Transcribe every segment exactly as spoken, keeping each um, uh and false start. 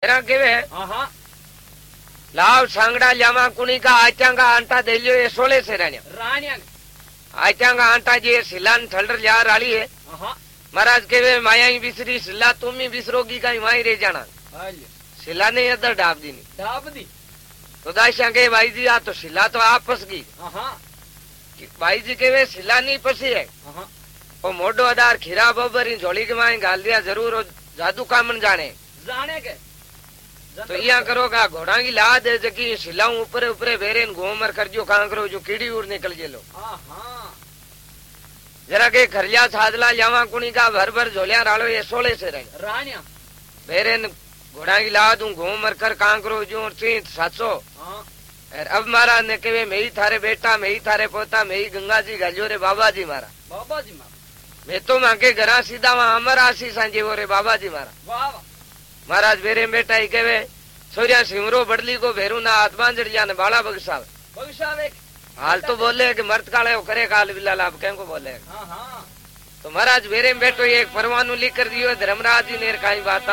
जरा केवे हाँ लाव सांगड़ा जामा कुणी का आचा का आंटा दे लियो ये सोले से रानिया रानिया आचा का आंटा जी सिलान थलर जा राली है हाँ महाराज केवे माया ही बिसरी सिला तुम ही बिसरोगी का माई रे जाना सिला ने अदर डाब दी डाब दी तो दाशिया के भाई जी आ तो सिला तो आप फस गई हाँ भाई जी केवे सिला नहीं फसी है हाँ वो मोडो अदार खीरा बबर झोली के माए गाल दिया जरूर जादू कामन जाने जाने के तो यहाँ करोगा घोड़ा की लाद है जकी सिलाऊ ऊपर ऊपर बेरे घूमर कर जो कहाँ करो जो कीड़ी उड़ निकल जे लो जरा के खरलिया सादला जावा कुणी का भर भर झोलिया रालो ये सोले से रहे रानिया बेरे घोड़ा की लाद हूँ घूमर कर कहाँ करो जो सात सौ अब महाराज ने कहे मैं ही थारे बेटा मैं ही थारे पोता मैं ही गंगा जी गलियो रे बाबा जी मारा बाबा जी मारा मैं तो मांगे घरा सीधा वहाँ अमर आशी सांझे वो रे बाबा जी मारा महाराज बेरे बेटा ही कहे सूर्या सिमरो बडली को भेरू ना आत्मा जड़िया ने बाला बगसावे बगसावे हाल तो बोले कि मर्द काले वो करे काल बिल्ला आप कह को बोले हाँ हाँ तो महाराज बेरे बेटो ये एक परवानू लिख कर दियो धर्मराज जी ने कहीं बात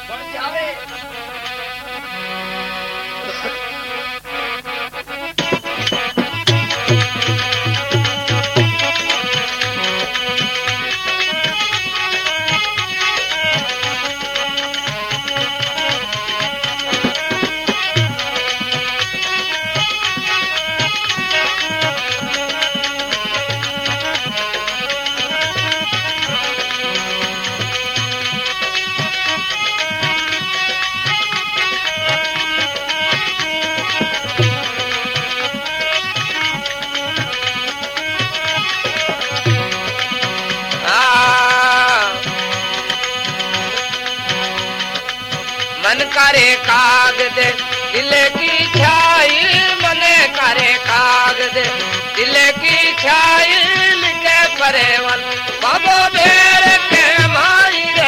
करे कागज दिल की छाई मने करे कागज दिल की छाई लिखे परेवन बाबो बेर के माई रे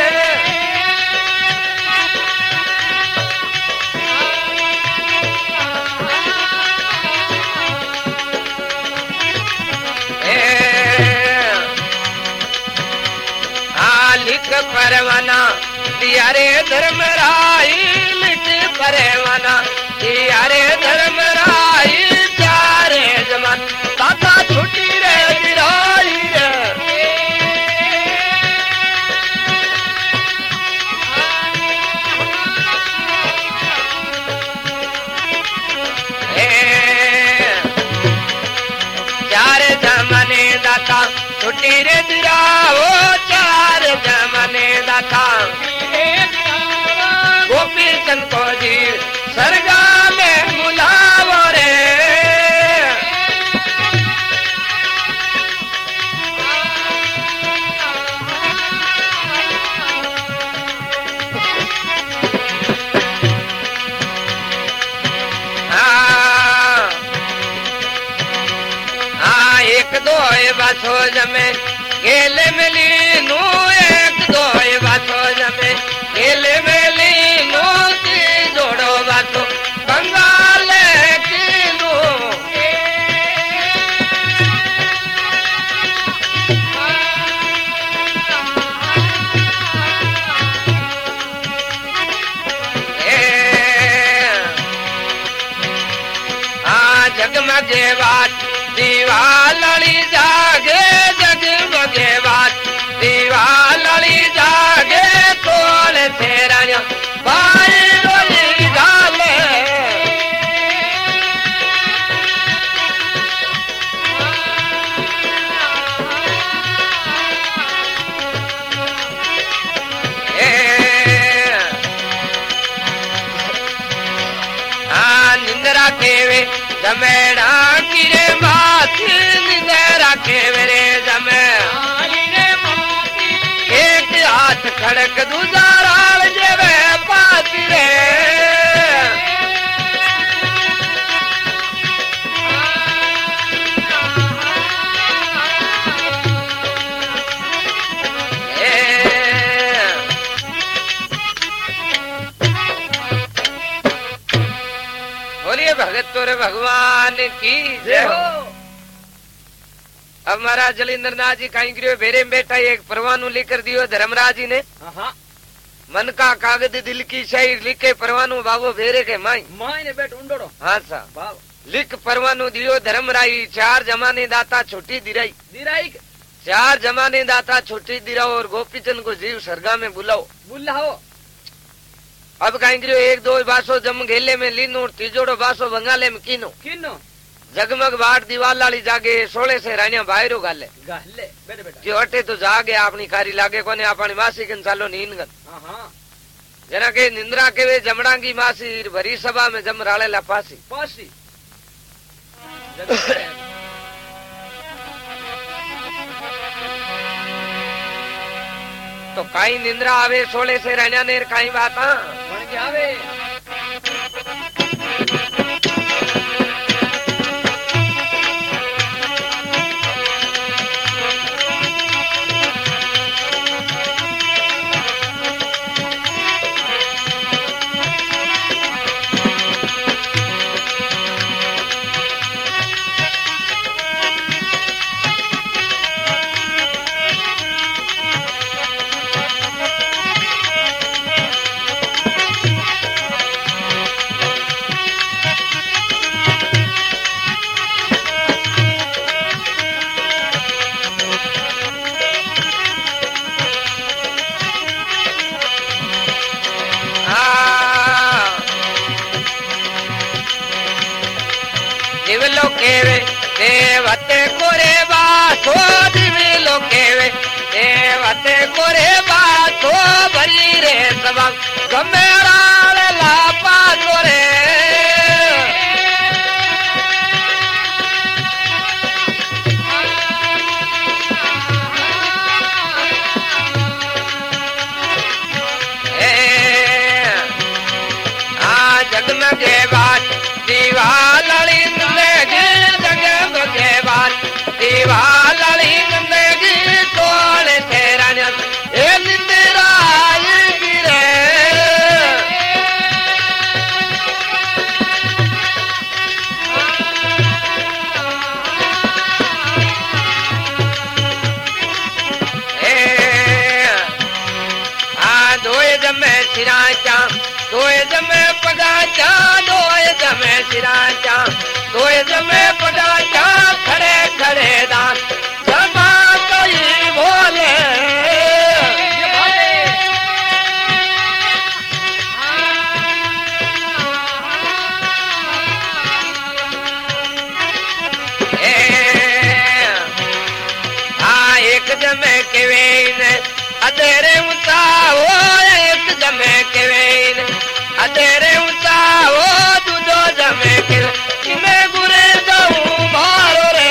हाँ लिख परवाना यारे धर्मराई लिख परवाना यारे धर्मराई चारे जमान ताता छुट्टी रे बिराई रे चार जमाने दाता छुट्टी रे बिराओ चार जमाने दाता गोपी चंद को जी सरगा में मुलावो रे हाँ हाँ एक दो बातो जमे गेले मिली नू एक दो बातो जमे गेले मिली जोड़ो बातो बंगाल किलो हाँ जगमगे बात दीवाली जागे जगमगे बात दीवाली जागे तोले तेरा भाई केवे जमेड़ा किरे माथी निंदेरा केवे रे जमे एक हाथ खड़क दूजा राल जेवे पाती रे भगत तोरे भगवान की जय हो। अब महाराज जलिंद्र नाथ जी कहीं गिरो बेरे में बैठा एक परवानू लेकर दियो धर्मराज जी ने मन का कागज दिल की शाही लिखे परवानो बाबो भेरे के माई माई ने बैठ उंडोड़ो हाँ सा बाबा लिख परवानो दियो धर्म राई चार जमाने दाता छोटी दिराई दिराई चार जमाने दाता छोटी दिराओ और गोपीचंद को जीव सरगा में बुलाओ बुलाओ अब कहीं करियो एक दो बासो जम घेले में लीनो और तीजोड़ो बासो बंगाले में कीनो किनो जगमग बाट दीवार लाली जागे सोले से रानिया बाहरो गाले गाले बेटे बेटा जो अटे तो जागे अपनी कारी लागे कोने अपनी मासी कन चालो नींद गन हाँ हाँ जना के निंद्रा के वे जमड़ांगी मासी भरी सभा में जम राले ला पासी पासी तो काई निंद्रा आवे सोले से रानिया ने काई बात बन के आवे दिवलो केवे देवते कोरे बासो दिवलो केवे देवते कोरे बासो भरी रे सबा गमेरा लापा जोरे आ जगमगे बात दीवार दीवाली जिंदगी तोड़े तेरा ए निंद्रा गिरे आ दोए जमे सिरा चा दोए जमे पगा चा दोए जमे सिरा चा दोए जमे पगा चा खड़े खड़े दान जमा कोई बोले आ एक जमे के वेन अधेरे ऊंचा हो एक जमे के वेन अधेरे ऊंचा हो दूजो जमे के मैं गुरे जाऊं मारो रे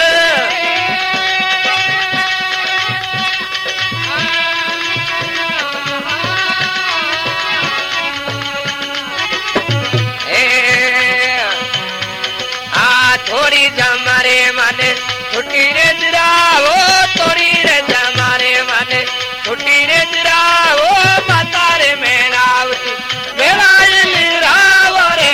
आ थोड़ी जमारे माने छुट्टी रे जराओ थोड़ी रे जमारे माने छुट्टी रे जराओ माता रे मेरावती मेरा राव रे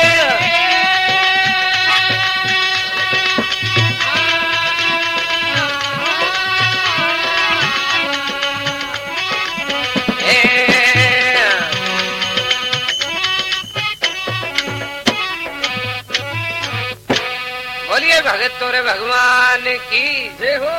बोलिए भगत तोरे भगवान की जय हो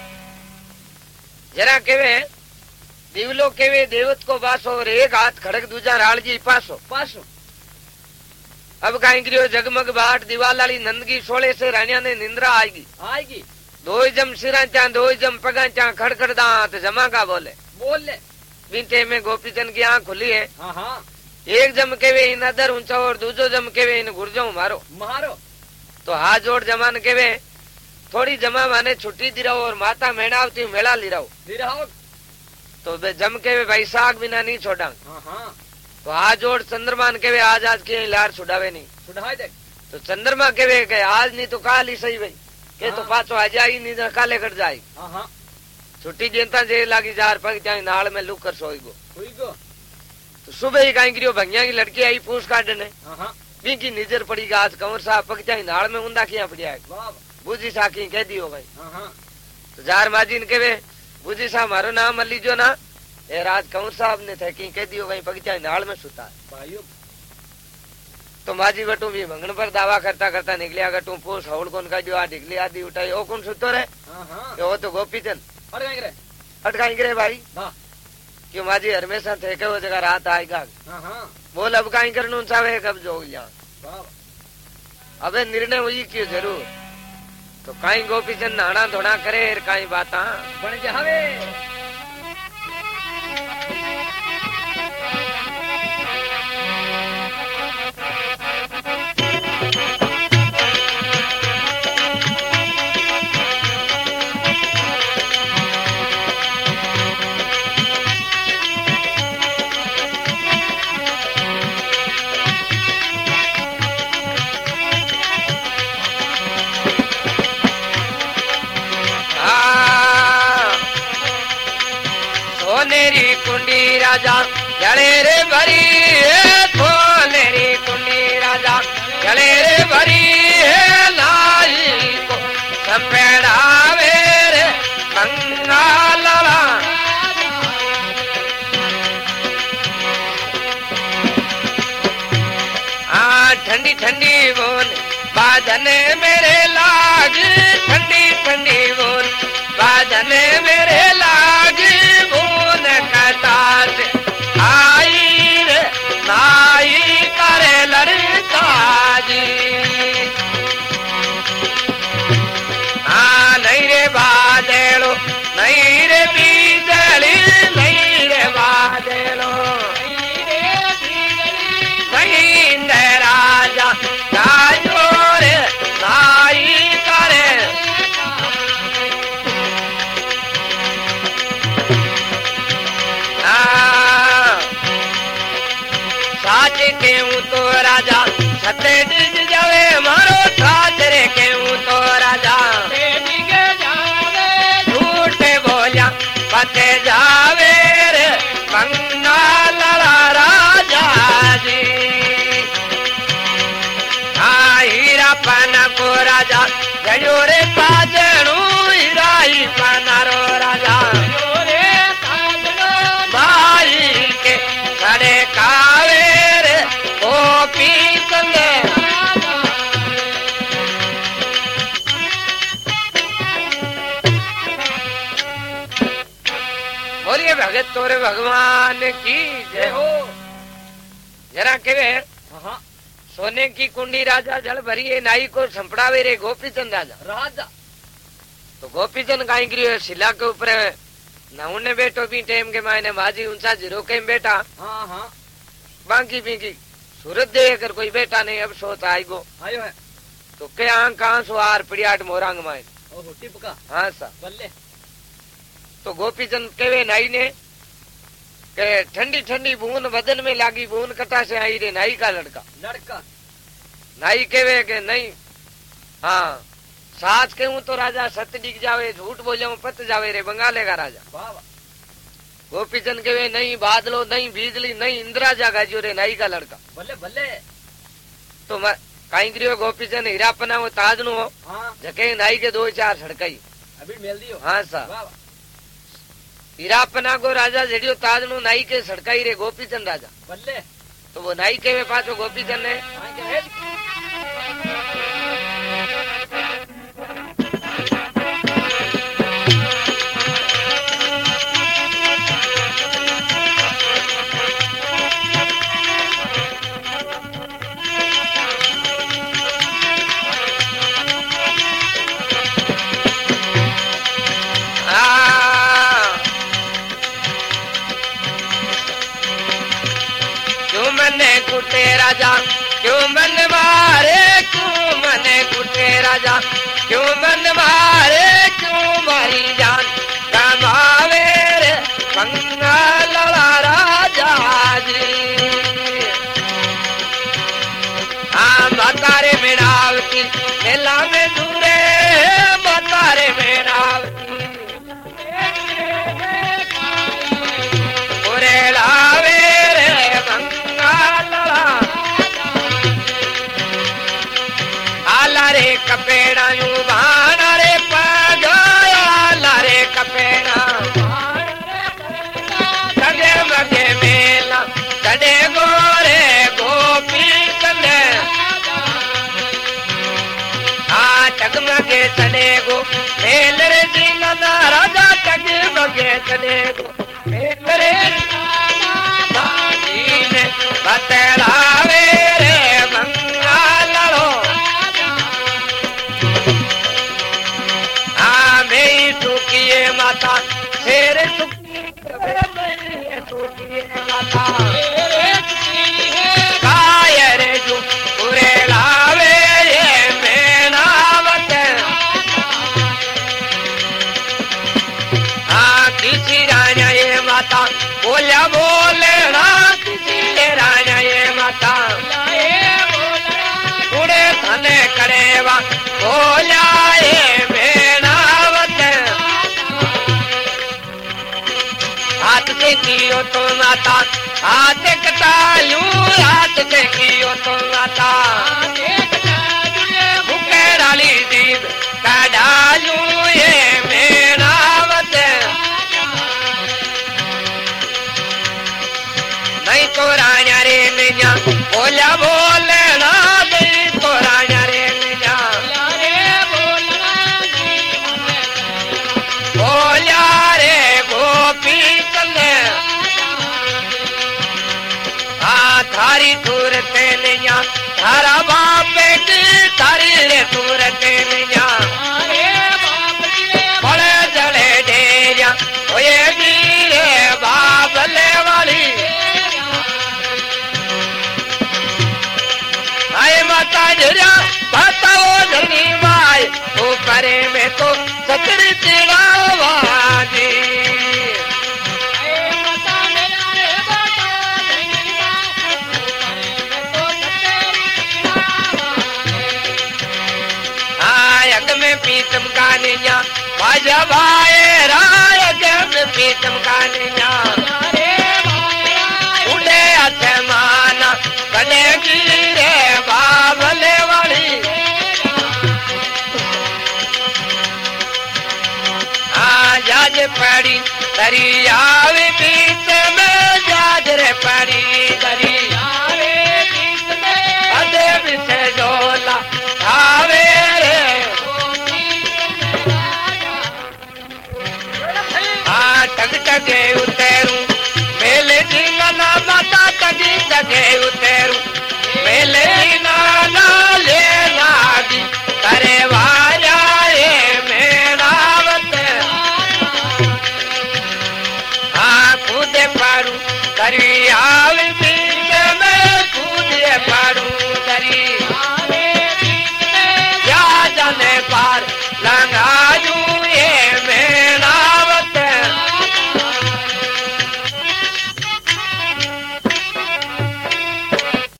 जरा केवे दिवलो केवे देवत को बासो और एक हाथ खड़क दूजा रालजी पासो पासो अब कहीं करियो जगमग बाट दीवालाली नंदगी सोले से रानिया ने निंद्रा आएगी आएगी दो जम सिरा चा दो जम पगा चा खड़खड़ दांत जमा का बोले बोले बीते में गोपीचंद की आंख खुली है हाँ हाँ एक जम के वे इन अदर ऊंचा और दूजो जम के वे इन गुर्जो मारो मारो तो हाथ जोड़ जमान के वे थोड़ी जमा माने छुट्टी दिराओ और माता मेणावती मेला लिराओ दिराओ तो बे जम के वे बैसाख बिना नहीं छोड़ा हाँ हाँ तो हाथ जोड़ चंद्रमान के वे आज आज के लार छुड़ावे नहीं छुड़ाए दे तो चंद्रमा के वे के आज नहीं तो काल ही सही भाई के तो पाचो आ जाई नहीं तो काले कर जाई हाँ हाँ छुट्टी जेता जे लागी जार पग जाए नाल में लुक कर सोई गो हुई गो तो सुबह ही कहीं करियो भंगिया की लड़की आई पूछ काटने हाँ हाँ बी की नजर पड़ी आज कंवर साहब पग जाए नाल में उंदा किया पड़िया बूझी साकी कह दियो भाई हाँ हाँ तो जार माजी ने के वे बूझी साहब मारो नाम लीजो ना ए राज कंवर साहब ने थे की कह दियो वहीं बगीचा नाल में सुता है भाइयों तो माजी बटू भी मंगन पर दावा करता करता निकलिया गटू पोस हौल कौन का जो आ ढिकली आदि उठाई ओ कौन सुतो रे हां हां वो तो गोपीचंद अरे कहीं रे अटकाई करे भाई वाह क्यों माजी हमेशा थे के वो जगह रात आएगा हां हां बोल अब काई करनु चाहे कब जो या वाह अबे निर्णय हुई क्यों जरूर तो काई गोपीचंद नाना धोना करे काई बाता बन जावे सोनेरी कुंडी राजा जले रे भरी सोनेरी कुंडी राजा जले रे भरी लाई को सपेड़ावे रे मंगाला आ ठंडी ठंडी बोल बादन मेरे लाग ठंडी ठंडी बोल बादन मेरे लाग बोन कटास आई रे नाई करे लड़का जी हाँ नहीं रे बादलो नहीं रे बीजली नहीं रे बादलो नहीं रे राजा राजो रे नाई करे साच केहूं तो राजा सते डिज जावे मारो साच रे केहूं तो राजा झूठे बोलिया पते जावे रे मंगाला राजा जी हाँ हीरा पाना को राजा जड़ो रे पाजणू हीरा ही पाना रो राजा भाई के खड़े कावेर गोपी कंदे बोलिए भगत तोरे भगवान की जय हो जरा केवे हां सोने की कुंडी राजा जल भरिए नाई को संपड़ावे रे गोपीचंद राजा राजा तो गोपीचंद काई करियो शिला के ऊपर नौने बेटो भी टेम के मायने बाजी ऊंचा जीरो के बेटा हां हां बाकी भी की सूरत दे कर कोई बेटा नहीं अब सोता आई गो आयो है तो के आंख कहां सो आर पिड़ियाट मोरंग माय ओहो टिपका हां सा बल्ले तो गोपीचंद केवे नाई ने के ठंडी ठंडी बूंद बदन में लागी बूंद कटा से आई रे नाई का लड़का लड़का नाई केवे के नहीं हाँ साच कहूं तो राजा सत डिग जावे झूठ बोले पत जावे रे बंगाले का राजा वाह वाह गोपीचंद केवे नहीं बादलो नहीं बिजली नहीं इंदिरा जागा जो रे नाई का लड़का बल्ले बल्ले तो कहीं करियो गोपीचंद हीरापना वो ताज नु हो हां जके नाई के दो चार सड़काई अभी मेल दियो हाँ सा वाह वाह हीरापना को राजा जड़ियो ताज नु नाई के सड़काई रे गोपीचंद राजा बल्ले तो वो नाई के वे पाछो गोपीचंद ने हां के हेल कुटे राजा क्यों मन मारे क्यों मने कुटे राजा क्यों मन मारे क्यों मारी जान कमावे रे बंगाला राजा जी हाँ बतारे मेरावती मेला में दूरे बतारे मेरावती पूरे लावे रे बंगाला आला रे कपेड़ा यू भाना रे पगाया ला रे कपेड़ा चले गो मेरे जीना राजा टग बगे चले गो मेरे ने बतलावे रे मंगलो हाँ मेरी सुखिए माता तेरे सुखिए माता कायर जो पूरे लावे ये मेनावत हाँ किसी राजा ये माता बोलिया बोले ना किसी राजा ये माता पूरे धने करेवा बोलिया ये मेनावत हाथ से कियो तो माता हाथ कटालू हाथ से कियो तो माता भूखे डाली दीप का डालू ये मेनावत नहीं तो राजा रे मिया बोला बोले ना नहीं तो राजा रे मिया बोला रे गोपी चले हाँ थारी सूरते मिया थारा बाप बेटी थारी रे सूरते मिया बड़े जड़े डेरिया ओए वीरे बाबले वाली आए माता जरा बताओ धनी माय वो करे में तो सतरी तिलावाजी आयक में पीतम कानिया बाजा भाई रायक में पीतम कानिया उड़े अथे माना कने गिरे बाबले वाली जाज पड़ी दरियावे बीच में जाज रे पड़ी दरियावे बीच में अदे बिसे डोला आवे रे हाँ टग टगे उतरू मेले जी मना माता टगी टगे उतरू